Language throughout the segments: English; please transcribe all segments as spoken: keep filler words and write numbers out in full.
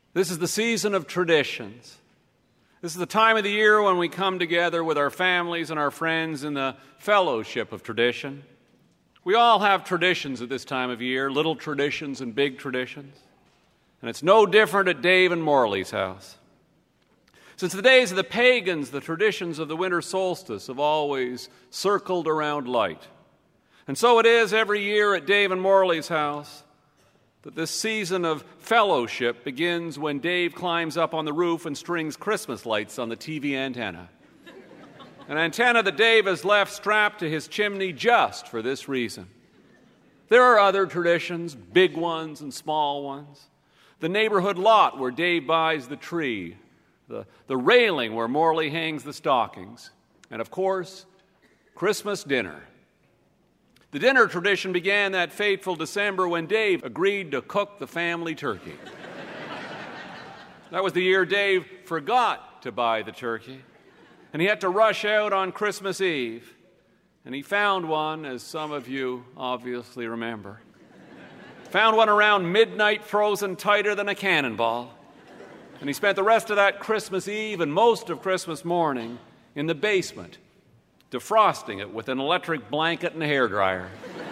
This is the season of traditions. This is the time of the year when we come together with our families and our friends in the fellowship of tradition. We all have traditions at this time of year, little traditions and big traditions. And it's no different at Dave and Morley's house. Since the days of the pagans, the traditions of the winter solstice have always circled around light. And so it is every year at Dave and Morley's house that this season of fellowship begins when Dave climbs up on the roof and strings Christmas lights on the T V antenna. An antenna that Dave has left strapped to his chimney just for this reason. There are other traditions, big ones and small ones. The neighborhood lot where Dave buys the tree, the, the railing where Morley hangs the stockings, and of course, Christmas dinner. The dinner tradition began that fateful December when Dave agreed to cook the family turkey. That was the year Dave forgot to buy the turkey, and he had to rush out on Christmas Eve, and he found one, as some of you obviously remember. Found one around midnight, frozen tighter than a cannonball, and he spent the rest of that Christmas Eve and most of Christmas morning in the basement, defrosting it with an electric blanket and a hairdryer.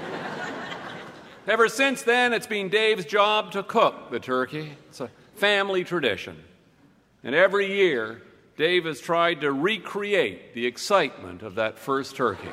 Ever since then, it's been Dave's job to cook the turkey. It's a family tradition. And every year, Dave has tried to recreate the excitement of that first turkey.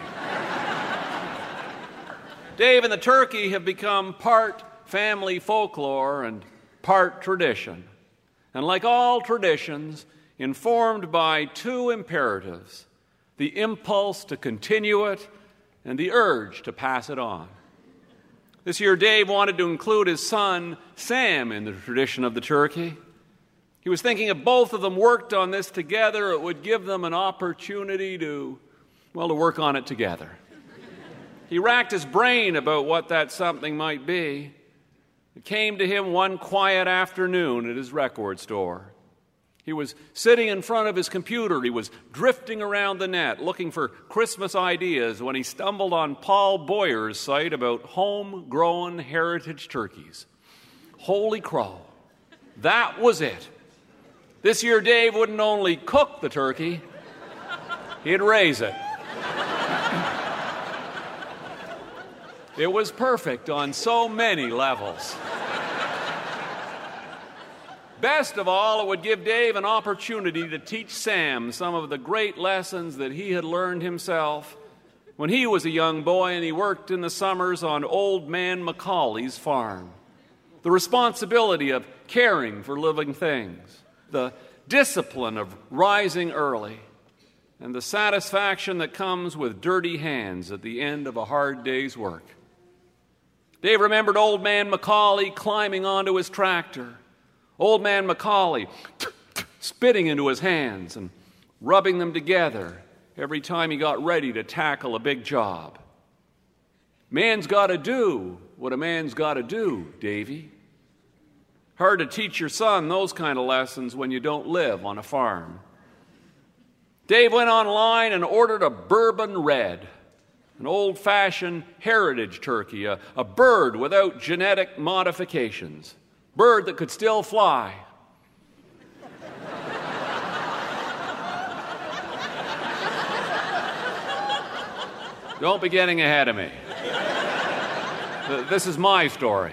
Dave and the turkey have become part family folklore and part tradition. And like all traditions, informed by two imperatives: the impulse to continue it and the urge to pass it on. This year, Dave wanted to include his son, Sam, in the tradition of the turkey. He was thinking if both of them worked on this together, it would give them an opportunity to, well, to work on it together. He racked his brain about what that something might be. It came to him one quiet afternoon at his record store. He was sitting in front of his computer. He was drifting around the net looking for Christmas ideas when he stumbled on Paul Boyer's site about homegrown heritage turkeys. Holy crow, that was it. This year, Dave wouldn't only cook the turkey, he'd raise it. It was perfect on so many levels. Best of all, it would give Dave an opportunity to teach Sam some of the great lessons that he had learned himself when he was a young boy and he worked in the summers on Old Man Macaulay's farm. The responsibility of caring for living things, the discipline of rising early, and the satisfaction that comes with dirty hands at the end of a hard day's work. Dave remembered Old Man Macaulay climbing onto his tractor, Old Man Macaulay spitting into his hands and rubbing them together every time he got ready to tackle a big job. Man's got to do what a man's got to do, Davy. Hard to teach your son those kind of lessons when you don't live on a farm. Dave went online and ordered a bourbon red, an old-fashioned heritage turkey, a, a bird without genetic modifications, bird that could still fly. Don't be getting ahead of me. This is my story.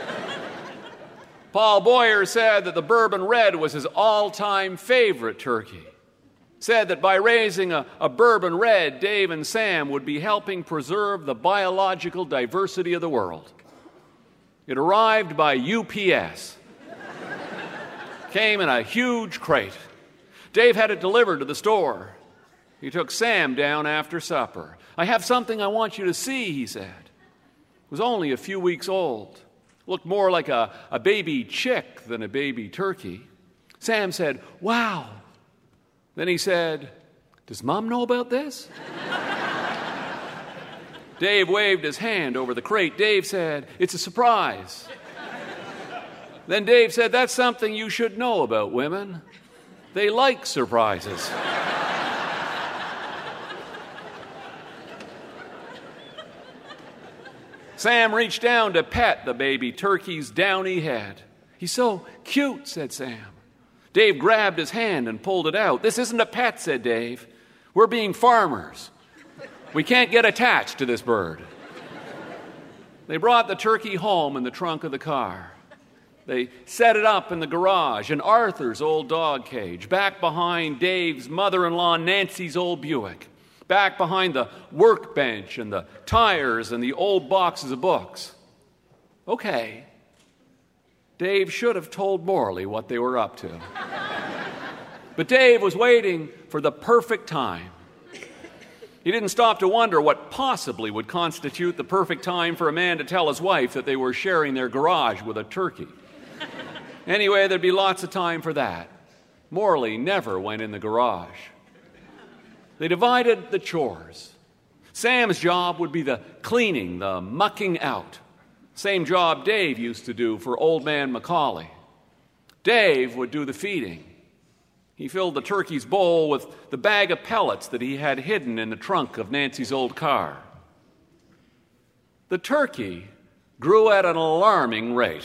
Paul Boyer said that the bourbon red was his all-time favorite turkey. Said that by raising a, a bourbon red, Dave and Sam would be helping preserve the biological diversity of the world. It arrived by U P S. Came in a huge crate. Dave had it delivered to the store. He took Sam down after supper. "I have something I want you to see," he said. It was only a few weeks old. Looked more like a, a baby chick than a baby turkey. Sam said, "Wow." Then he said, "Does Mom know about this?" Dave waved his hand over the crate. Dave said, "It's a surprise." Then Dave said, "That's something you should know about women. They like surprises." Sam reached down to pet the baby turkey's downy head. "He's so cute," said Sam. Dave grabbed his hand and pulled it out. "This isn't a pet," said Dave. "We're being farmers. We can't get attached to this bird." They brought the turkey home in the trunk of the car. They set it up in the garage in Arthur's old dog cage, back behind Dave's mother-in-law Nancy's old Buick, back behind the workbench and the tires and the old boxes of books. Okay, Dave should have told Morley what they were up to. But Dave was waiting for the perfect time. He didn't stop to wonder what possibly would constitute the perfect time for a man to tell his wife that they were sharing their garage with a turkey. Anyway, there'd be lots of time for that. Morley never went in the garage. They divided the chores. Sam's job would be the cleaning, the mucking out. Same job Dave used to do for old man Macaulay. Dave would do the feeding. He filled the turkey's bowl with the bag of pellets that he had hidden in the trunk of Nancy's old car. The turkey grew at an alarming rate.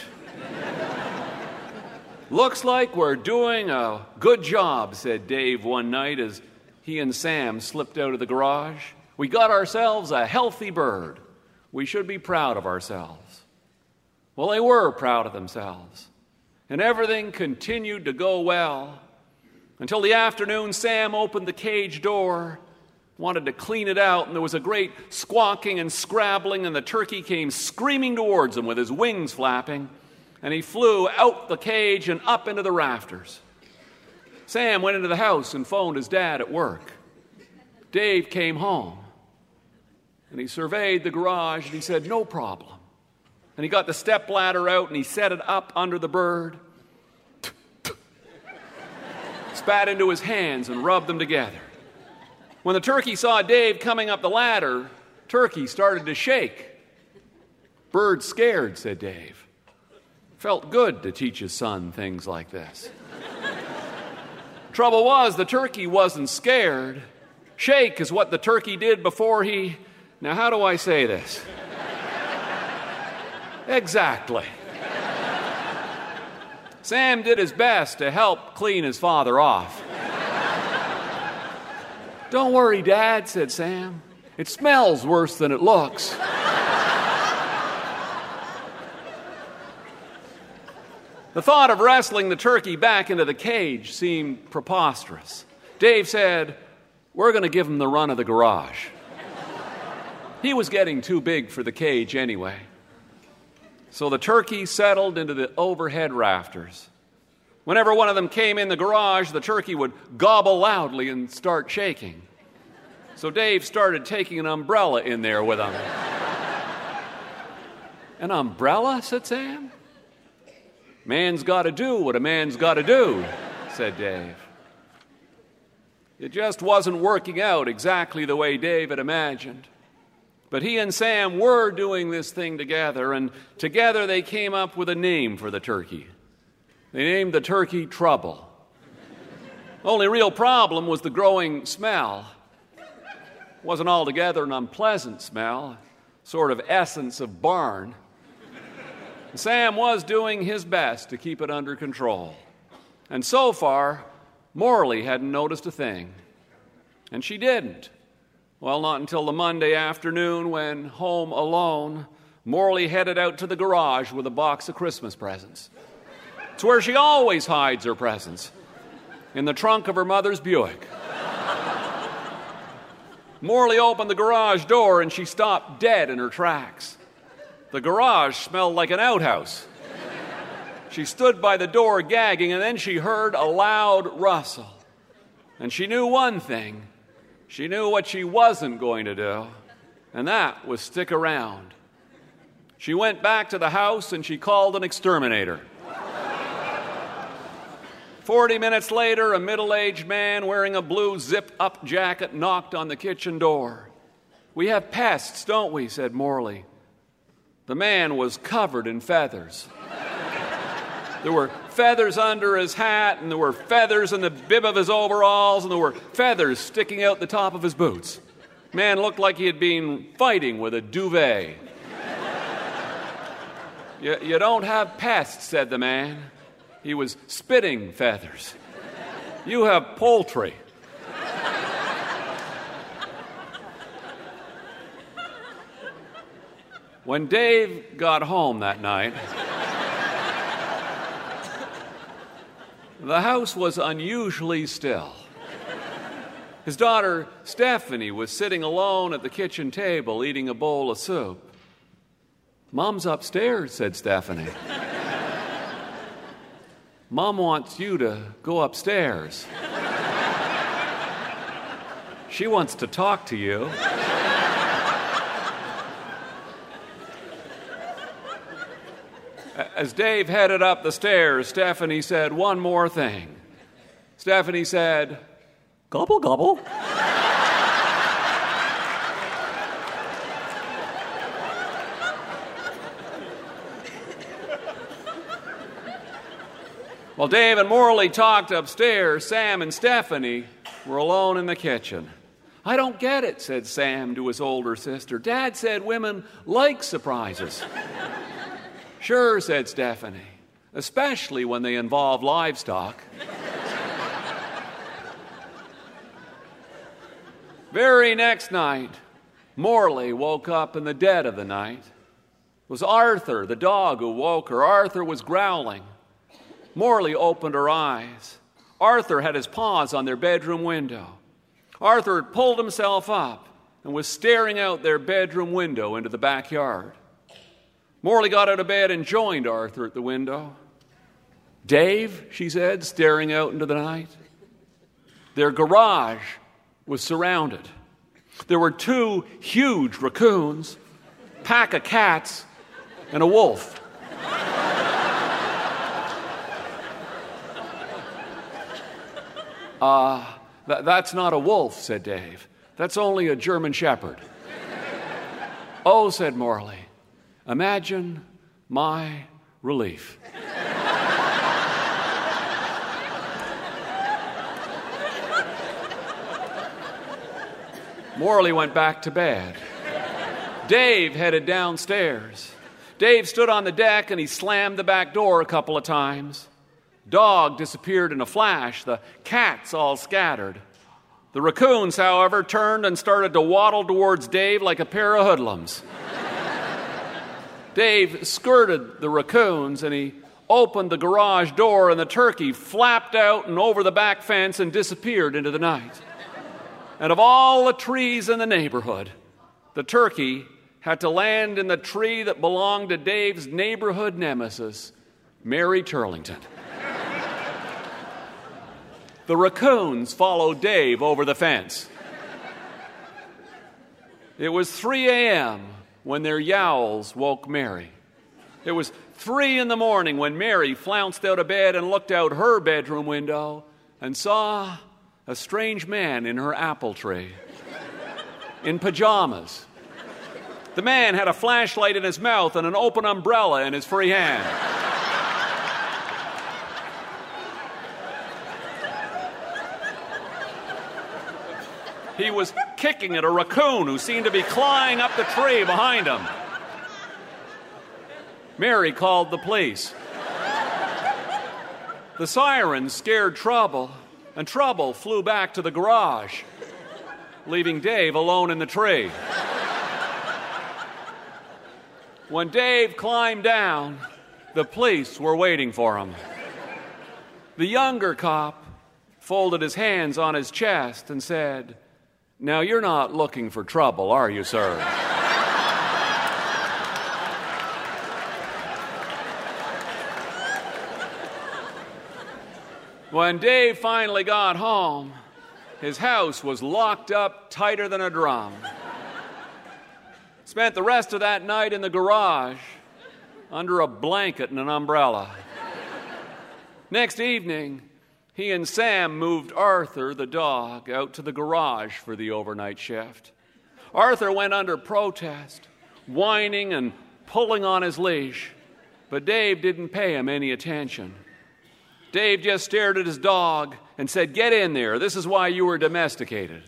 "Looks like we're doing a good job," said Dave one night as he and Sam slipped out of the garage. "We got ourselves a healthy bird. We should be proud of ourselves." Well, they were proud of themselves, and everything continued to go well until the afternoon. Sam opened the cage door, wanted to clean it out, and there was a great squawking and scrabbling, and the turkey came screaming towards him with his wings flapping, and he flew out the cage and up into the rafters. Sam went into the house and phoned his dad at work. Dave came home, and he surveyed the garage, and he said, "No problem." And he got the stepladder out, and he set it up under the bird, spat into his hands, and rubbed them together. When the turkey saw Dave coming up the ladder, Turkey started to shake. "Bird scared," said Dave. Felt good to teach his son things like this. Trouble was, the turkey wasn't scared. Shake is what the turkey did before he... Now, how do I say this? Exactly. Sam did his best to help clean his father off. "Don't worry, Dad," said Sam. "It smells worse than it looks." The thought of wrestling the turkey back into the cage seemed preposterous. Dave said, "We're going to give him the run of the garage." He was getting too big for the cage anyway. So the turkey settled into the overhead rafters. Whenever one of them came in the garage, the turkey would gobble loudly and start shaking. So Dave started taking an umbrella in there with him. "An umbrella?" said Sam. "Man's got to do what a man's got to do," said Dave. It just wasn't working out exactly the way Dave had imagined. But he and Sam were doing this thing together, and together they came up with a name for the turkey. They named the turkey Trouble. Only real problem was the growing smell. It wasn't altogether an unpleasant smell, sort of essence of barn. And Sam was doing his best to keep it under control. And so far, Morley hadn't noticed a thing. And she didn't. Well, not until the Monday afternoon when, home alone, Morley headed out to the garage with a box of Christmas presents. It's where she always hides her presents, in the trunk of her mother's Buick. Morley opened the garage door and she stopped dead in her tracks. The garage smelled like an outhouse. She stood by the door gagging, and then she heard a loud rustle. And she knew one thing. She knew what she wasn't going to do, and that was stick around. She went back to the house and she called an exterminator. Forty minutes later, a middle-aged man wearing a blue zip-up jacket knocked on the kitchen door. "We have pests, don't we?" said Morley. The man was covered in feathers. There were feathers under his hat, and there were feathers in the bib of his overalls, and there were feathers sticking out the top of his boots. Man looked like he had been fighting with a duvet. You, you don't have pests, said the man. He was spitting feathers. You have poultry. When Dave got home that night, the house was unusually still. His daughter, Stephanie, was sitting alone at the kitchen table eating a bowl of soup. "Mom's upstairs," said Stephanie. "Mom wants you to go upstairs. She wants to talk to you." As Dave headed up the stairs, Stephanie said one more thing. Stephanie said, "Gobble, gobble." While Dave and Morley talked upstairs, Sam and Stephanie were alone in the kitchen. "I don't get it," said Sam to his older sister. "Dad said women like surprises." "Sure," said Stephanie, "especially when they involve livestock." Very next night, Morley woke up in the dead of the night. It was Arthur, the dog, who woke her. Arthur was growling. Morley opened her eyes. Arthur had his paws on their bedroom window. Arthur had pulled himself up and was staring out their bedroom window into the backyard. Morley got out of bed and joined Arthur at the window. "Dave," she said, staring out into the night. Their garage was surrounded. There were two huge raccoons, a pack of cats, and a wolf. Uh, th- that's not a wolf," said Dave. "That's only a German Shepherd." "Oh," said Morley, "imagine my relief." Morley went back to bed. Dave headed downstairs. Dave stood on the deck and he slammed the back door a couple of times. Dog disappeared in a flash. The cats all scattered. The raccoons, however, turned and started to waddle towards Dave like a pair of hoodlums. Dave skirted the raccoons and he opened the garage door, and the turkey flapped out and over the back fence and disappeared into the night. And of all the trees in the neighborhood, the turkey had to land in the tree that belonged to Dave's neighborhood nemesis, Mary Turlington. The raccoons followed Dave over the fence. It was three a.m. when their yowls woke Mary. It was three in the morning when Mary flounced out of bed and looked out her bedroom window and saw a strange man in her apple tree, in pajamas. The man had a flashlight in his mouth and an open umbrella in his free hand. He was kicking at a raccoon who seemed to be clawing up the tree behind him. Mary called the police. The sirens scared Trouble, and Trouble flew back to the garage, leaving Dave alone in the tree. When Dave climbed down, the police were waiting for him. The younger cop folded his hands on his chest and said, "Now, you're not looking for trouble, are you, sir?" When Dave finally got home, his house was locked up tighter than a drum. Spent the rest of that night in the garage under a blanket and an umbrella. Next evening, he and Sam moved Arthur, the dog, out to the garage for the overnight shift. Arthur went under protest, whining and pulling on his leash, but Dave didn't pay him any attention. Dave just stared at his dog and said, "Get in there. This is why you were domesticated."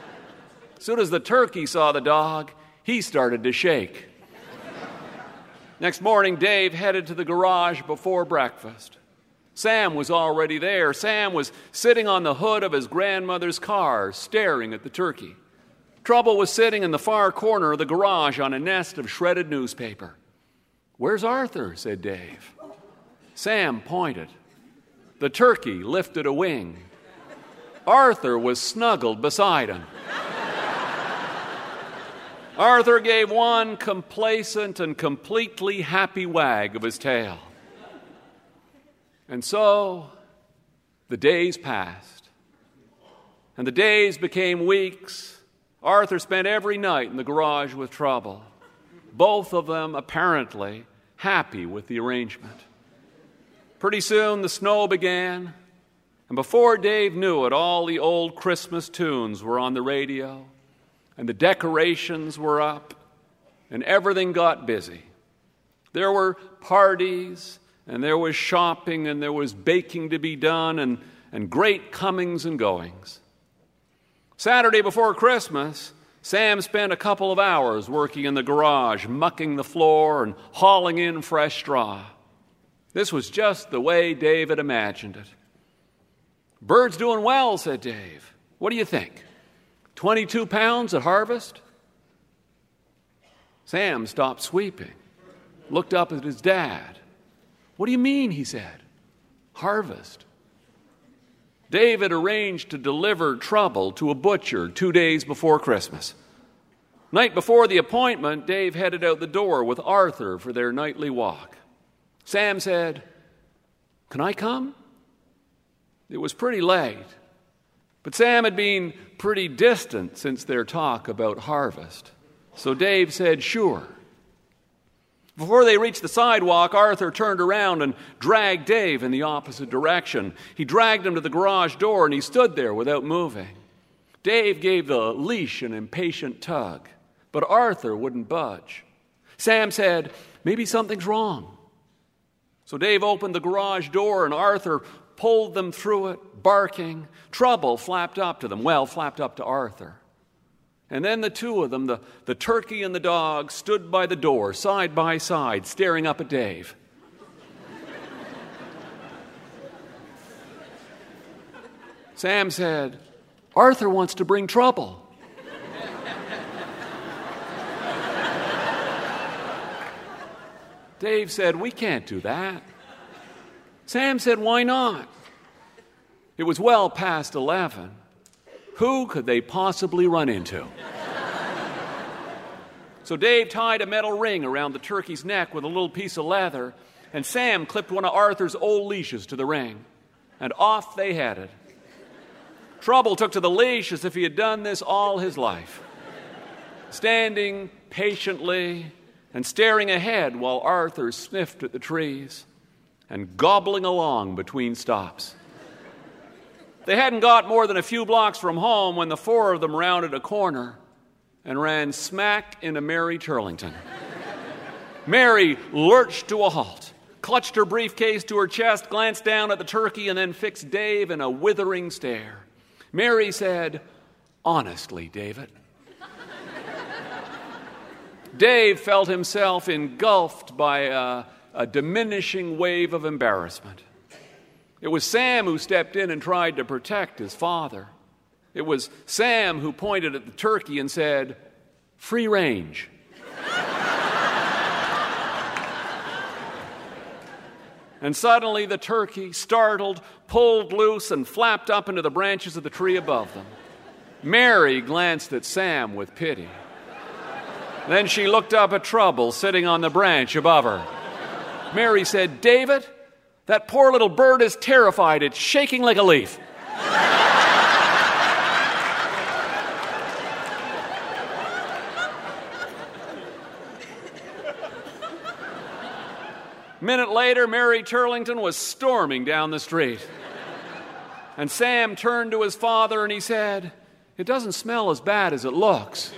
As soon as the turkey saw the dog, he started to shake. Next morning, Dave headed to the garage before breakfast. Sam was already there. Sam was sitting on the hood of his grandmother's car, staring at the turkey. Trouble was sitting in the far corner of the garage on a nest of shredded newspaper. "Where's Arthur?" said Dave. Sam pointed. The turkey lifted a wing. Arthur was snuggled beside him. Arthur gave one complacent and completely happy wag of his tail. And so the days passed, and the days became weeks. Arthur spent every night in the garage with Trouble, both of them apparently happy with the arrangement. Pretty soon the snow began, and before Dave knew it, all the old Christmas tunes were on the radio, and the decorations were up, and everything got busy. There were parties, and there was shopping, and there was baking to be done, and, and great comings and goings. Saturday before Christmas, Sam spent a couple of hours working in the garage, mucking the floor and hauling in fresh straw. This was just the way Dave had imagined it. "Bird's doing well," said Dave. "What do you think? twenty-two pounds at harvest?" Sam stopped sweeping, looked up at his dad. "What do you mean?" he said. "Harvest." Dave had arranged to deliver Trouble to a butcher two days before Christmas. Night before the appointment, Dave headed out the door with Arthur for their nightly walk. Sam said, "Can I come?" It was pretty late, but Sam had been pretty distant since their talk about harvest. So Dave said, "Sure." Before they reached the sidewalk, Arthur turned around and dragged Dave in the opposite direction. He dragged him to the garage door, and he stood there without moving. Dave gave the leash an impatient tug, but Arthur wouldn't budge. Sam said, "Maybe something's wrong." So Dave opened the garage door, and Arthur pulled them through it, barking. Trouble flapped up to them, well, flapped up to Arthur. And then the two of them, the, the turkey and the dog, stood by the door, side by side, staring up at Dave. Sam said, "Arthur wants to bring trouble." Dave said, "We can't do that." Sam said, "Why not?" It was well past eleven. Who could they possibly run into? So Dave tied a metal ring around the turkey's neck with a little piece of leather, and Sam clipped one of Arthur's old leashes to the ring, and off they headed. Trouble took to the leash as if he had done this all his life, standing patiently and staring ahead while Arthur sniffed at the trees and gobbling along between stops. They hadn't got more than a few blocks from home when the four of them rounded a corner and ran smack into Mary Turlington. Mary lurched to a halt, clutched her briefcase to her chest, glanced down at the turkey, and then fixed Dave in a withering stare. Mary said, "Honestly, David." Dave felt himself engulfed by a, a diminishing wave of embarrassment. It was Sam who stepped in and tried to protect his father. It was Sam who pointed at the turkey and said, "Free range." And suddenly the turkey, startled, pulled loose and flapped up into the branches of the tree above them. Mary glanced at Sam with pity. Then she looked up at Trouble sitting on the branch above her. Mary said, "David, that poor little bird is terrified. It's shaking like a leaf." A minute later, Mary Turlington was storming down the street. And Sam turned to his father and he said, "It doesn't smell as bad as it looks."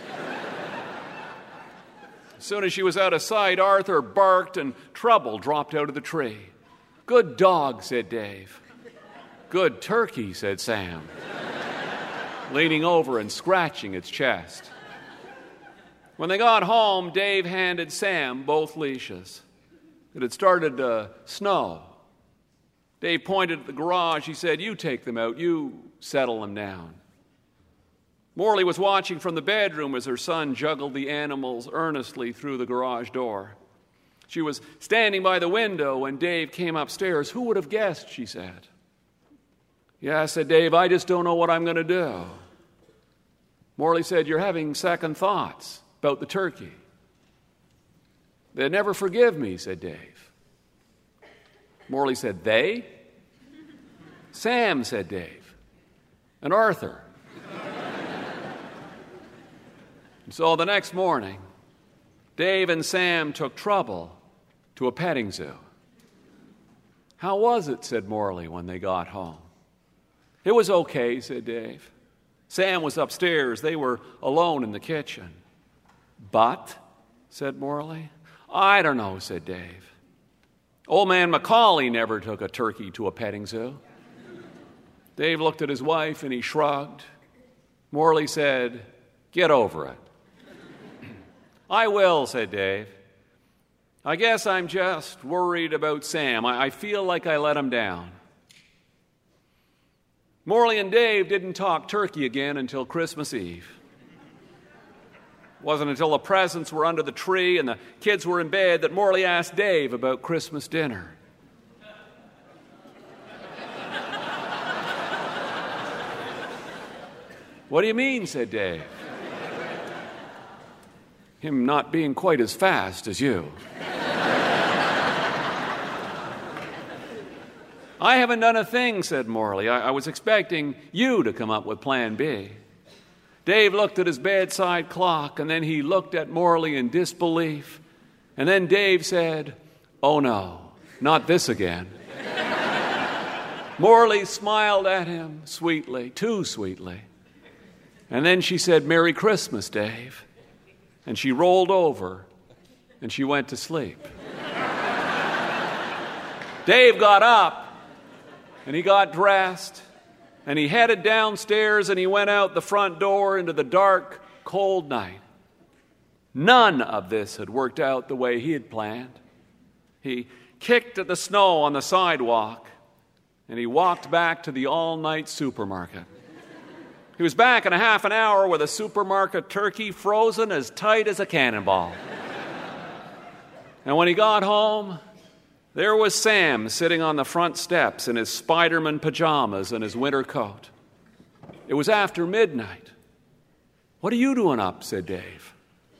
As soon as she was out of sight, Arthur barked and Trouble dropped out of the tree. "Good dog," said Dave. "Good turkey," said Sam, leaning over and scratching its chest. When they got home, Dave handed Sam both leashes. It had started to snow. Dave pointed at the garage. He said, "You take them out. You settle them down." Morley was watching from the bedroom as her son juggled the animals earnestly through the garage door. She was standing by the window when Dave came upstairs. "Who would have guessed?" she said. "Yeah," said Dave, "I just don't know what I'm going to do." Morley said, "You're having second thoughts about the turkey." "They'd never forgive me," said Dave. Morley said, "They?" "Sam," said Dave, "and Arthur." And so the next morning, Dave and Sam took trouble to a petting zoo. "How was it?" said Morley when they got home. "It was okay," said Dave. Sam was upstairs. They were alone in the kitchen. "But," said Morley. "I don't know," said Dave. "Old man Macaulay never took a turkey to a petting zoo." Dave looked at his wife and he shrugged. Morley said, "Get over it." "I will," said Dave. "I guess I'm just worried about Sam. I, I feel like I let him down." Morley and Dave didn't talk turkey again until Christmas Eve. It wasn't until the presents were under the tree and the kids were in bed that Morley asked Dave about Christmas dinner. "What do you mean?" said Dave. "Him not being quite as fast as you." "I haven't done a thing," said Morley. I, I was expecting you to come up with plan B." Dave looked at his bedside clock, and then he looked at Morley in disbelief. And then Dave said, "Oh no, not this again." Morley smiled at him sweetly, too sweetly. And then she said, "Merry Christmas, Dave." And she rolled over and she went to sleep. Dave got up and he got dressed and he headed downstairs and he went out the front door into the dark, cold night. None of this had worked out the way he had planned. He kicked at the snow on the sidewalk and he walked back to the all-night supermarket. He was back in a half an hour with a supermarket turkey frozen as tight as a cannonball. And when he got home, there was Sam sitting on the front steps in his Spider-Man pajamas and his winter coat. It was after midnight. "What are you doing up?" said Dave.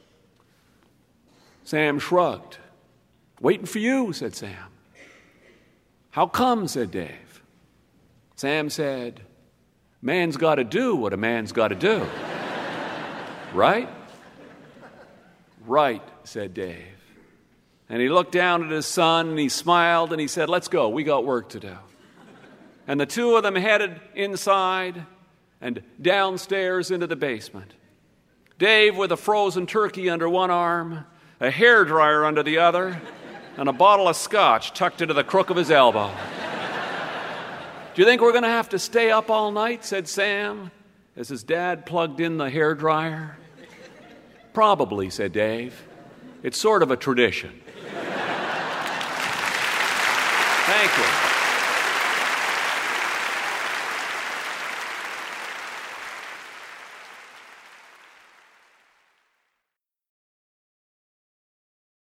Sam shrugged. "Waiting for you," said Sam. "How come?" said Dave. Sam said, "Man's got to do what a man's got to do." "Right?" "Right," said Dave. And he looked down at his son and he smiled and he said, "Let's go, we got work to do." And the two of them headed inside and downstairs into the basement. Dave with a frozen turkey under one arm, a hairdryer under the other, and a bottle of scotch tucked into the crook of his elbow. "Do you think we're going to have to stay up all night?" said Sam, as his dad plugged in the hairdryer. "Probably," said Dave. "It's sort of a tradition." Thank you.